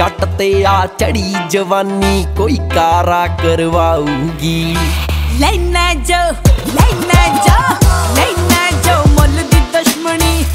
जट ते आ चढ़ी जवानी कोई कारा करवाऊगी। लेना जो मुल दी दुश्मनी